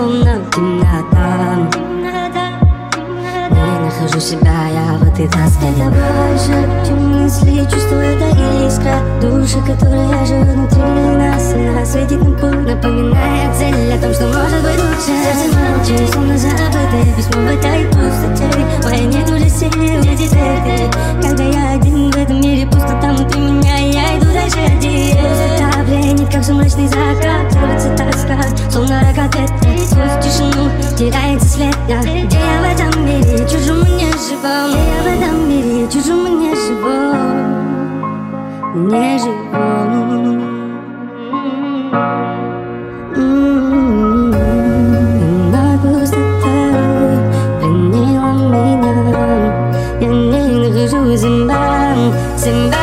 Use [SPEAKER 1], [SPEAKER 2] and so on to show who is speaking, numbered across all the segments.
[SPEAKER 1] словно темнота. Не нахожу себя я в этой тоске. Это больше, чем мысли, чувства, это искра души, которая живет внутри нас. Она светит нам путь, напоминая цель о том, что может быть лучше. Сердце молчит, словно забытое письмо в этой пустоте. Моя нет уже сил, я теперь ты. Когда я один в этом мире, пустота внутри меня, я иду дальше один. Пустота пленит, как сумрачный закат. Рвется тоска, словно ракот ветра. Сквозь тишину теряется след. Где я в этом мире, чужому не живом? Где я в этом мире, чужому не живом? Не живом. Вновь пустота пленила меня. Я не нахожу земля, земля.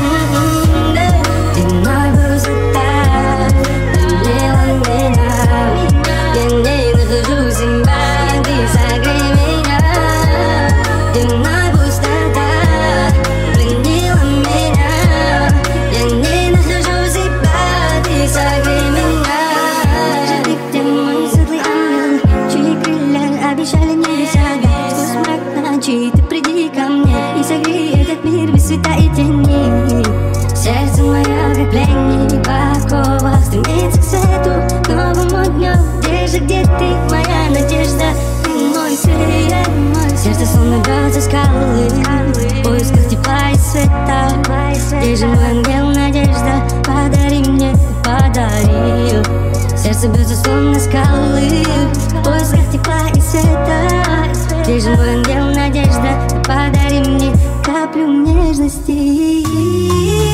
[SPEAKER 1] И вновь пустота пленила меня. Я не нахожу земля, ты согрей меня. И вновь пустота пленила меня. Я не нахожу себя, ты согрей меня. Даже ты, где мой светлый ангел, чьи крылья обещали небеса. Сквозь мрак ночи ты приди ко мне и согрей этот мир без света и тени. Сердце мое, как пленник в оковах, стремится к свету, к новому дню. Где же, где ты, моя надежда? Ты мой свет, мой сердце словно бьется скалы, в поисках тепла и света. Где же мой ангел, надежда? Подари мне, подари. Сердце бьется словно скалы, в поисках тепла и света. Где же мой ангел, надежда? Подари мне каплю нежности.